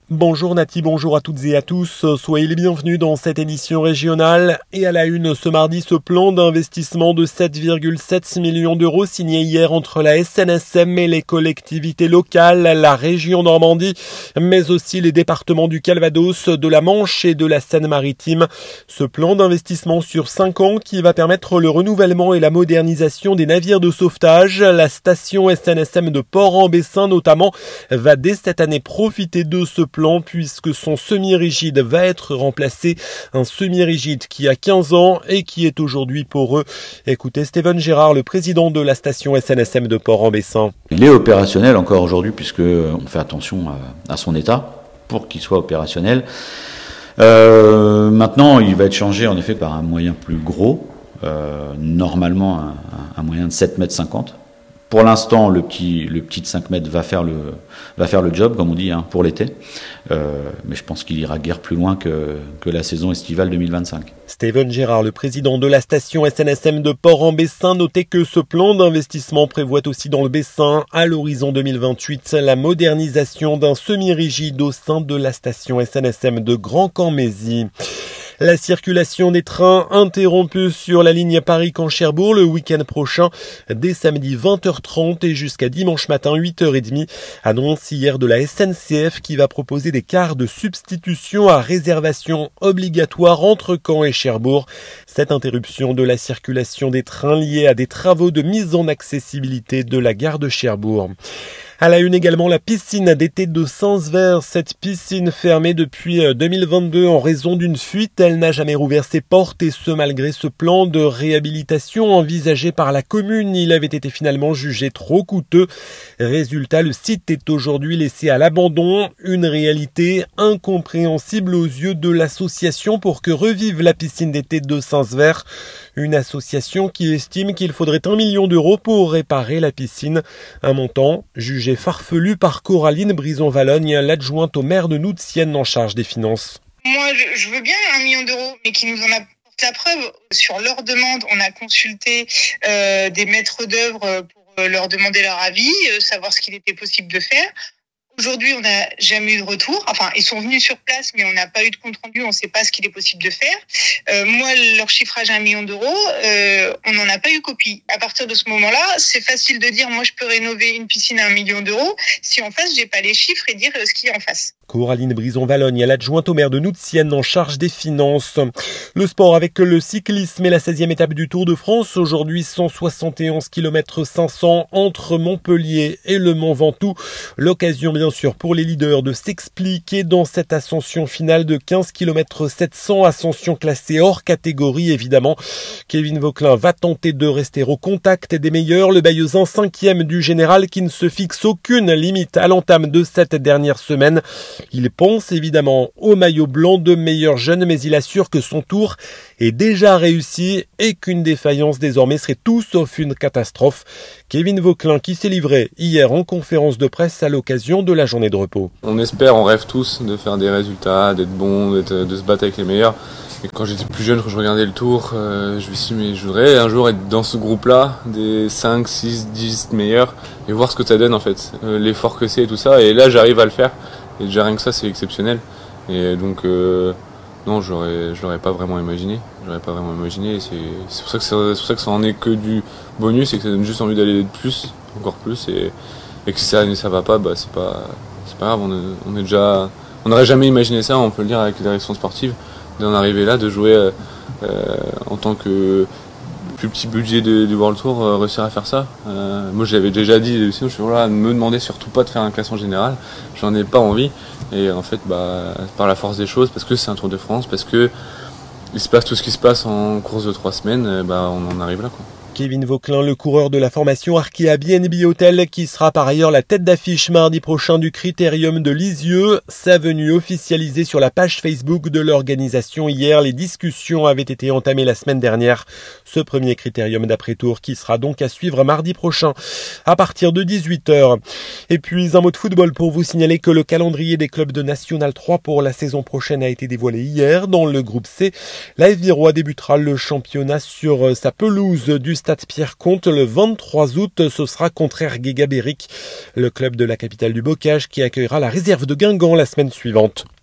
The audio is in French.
Bonjour Nati, bonjour à toutes et à tous, soyez les bienvenus dans cette édition régionale. Et à la une ce mardi, ce plan d'investissement de 7,7 millions d'euros signé hier entre la SNSM et les collectivités locales, la région Normandie, mais aussi les départements du Calvados, de la Manche et de la Seine-Maritime. Ce plan d'investissement sur 5 ans qui va permettre le renouvellement et la modernisation des navires de sauvetage. La station SNSM de Port-en-Bessin notamment va dès cette année profiter de ce plan puisque son semi-rigide va être remplacé, un semi-rigide qui a 15 ans et qui est aujourd'hui poreux. Écoutez Steven Gérard, le président de la station SNSM de Port-en-Bessin. Il est opérationnel encore aujourd'hui puisque on fait attention à son état pour qu'il soit opérationnel. Maintenant, il va être changé en effet par un moyen plus gros, normalement un moyen de 7,50 m. Pour l'instant, le petit de 5 mètres va faire le job, comme on dit, pour l'été. Mais je pense qu'il ira guère plus loin que la saison estivale 2025. Steven Gérard, le président de la station SNSM de Port-en-Bessin, notait que ce plan d'investissement prévoit aussi dans le Bessin, à l'horizon 2028, la modernisation d'un semi-rigide au sein de la station SNSM de Grand-Camp-Mézy. La circulation des trains interrompue sur la ligne Paris-Caen-Cherbourg le week-end prochain, dès samedi 20h30 et jusqu'à dimanche matin 8h30. Annonce hier de la SNCF qui va proposer des cars de substitution à réservation obligatoire entre Caen et Cherbourg. Cette interruption de la circulation des trains liée à des travaux de mise en accessibilité de la gare de Cherbourg. À la une également, la piscine d'été de Saint-Sever. Cette piscine fermée depuis 2022 en raison d'une fuite, elle n'a jamais rouvert ses portes et ce malgré ce plan de réhabilitation envisagé par la commune. Il avait été finalement jugé trop coûteux. Résultat, le site est aujourd'hui laissé à l'abandon. Une réalité incompréhensible aux yeux de l'association pour que revive la piscine d'été de Saint-Sever. Une association qui estime qu'il faudrait 1 million d'euros pour réparer la piscine. Un montant jugé farfelu par Coraline Brison-Vallogne, l'adjointe au maire de Noutienne en charge des finances. Moi, je veux bien 1 million d'euros, mais qui nous en apporte la preuve. Sur leur demande, on a consulté des maîtres d'œuvre pour leur demander leur avis, savoir ce qu'il était possible de faire. Aujourd'hui, on n'a jamais eu de retour. Enfin, ils sont venus sur place, mais on n'a pas eu de compte-rendu. On ne sait pas ce qu'il est possible de faire. Moi, leur chiffrage à 1 million d'euros, on n'en a pas eu copie. À partir de ce moment-là, c'est facile de dire, moi, je peux rénover une piscine à 1 million d'euros. Si en face, j'ai pas les chiffres et dire ce qu'il y a en face. Coraline Brison-Vallogne, l'adjointe au maire de Noutienne en charge des finances. Le sport avec le cyclisme et la 16e étape du Tour de France. Aujourd'hui, 171 km 500 entre Montpellier et le Mont Ventoux. L'occasion, bien sûr, pour les leaders de s'expliquer dans cette ascension finale de 15 km 700, ascension classée hors catégorie, évidemment. Kevin Vauquelin va tenter de rester au contact des meilleurs. Le Bayeuxin 5e du général qui ne se fixe aucune limite à l'entame de cette dernière semaine. Il pense évidemment au maillot blanc de meilleur jeune, mais il assure que son tour est déjà réussi et qu'une défaillance désormais serait tout sauf une catastrophe. Kevin Vauquelin qui s'est livré hier en conférence de presse à l'occasion de la journée de repos. On espère, on rêve tous de faire des résultats, d'être bon, de se battre avec les meilleurs. Et quand j'étais plus jeune, quand je regardais le tour, je me suis dit mais je voudrais un jour être dans ce groupe-là, des 5, 6, 10 meilleurs, et voir ce que ça donne en fait, l'effort que c'est et tout ça. Et là j'arrive à le faire. Et déjà rien que ça c'est exceptionnel. Et donc non, je l'aurais pas vraiment imaginé. C'est pour ça que ça en est que du bonus et que ça donne juste envie d'aller plus, encore plus. Et que si ça va pas, c'est pas grave. On n'aurait jamais imaginé ça, on peut le dire avec les directions sportives, d'en arriver là, de jouer en tant que plus petit budget du World Tour, réussir à faire ça. Moi j'avais déjà dit, sinon je suis là, ne me demandez surtout pas de faire un classement général, j'en ai pas envie. Et en fait, par la force des choses, parce que c'est un Tour de France, parce que il se passe tout ce qui se passe en course de 3 semaines, on en arrive là, quoi. Kevin Vauquelin, le coureur de la formation Arkea BNB Hotel, qui sera par ailleurs la tête d'affiche mardi prochain du Critérium de Lisieux. Sa venue officialisée sur la page Facebook de l'organisation hier. Les discussions avaient été entamées la semaine dernière. Ce premier Critérium d'après-tour qui sera donc à suivre mardi prochain à partir de 18h. Et puis un mot de football pour vous signaler que le calendrier des clubs de National 3 pour la saison prochaine a été dévoilé hier. Dans le groupe C, l'AS Virois débutera le championnat sur sa pelouse du Stade Stade Pierre-Comte le 23 août. Ce sera contre Erguega Béric, le club de la capitale du bocage qui accueillera la réserve de Guingamp la semaine suivante.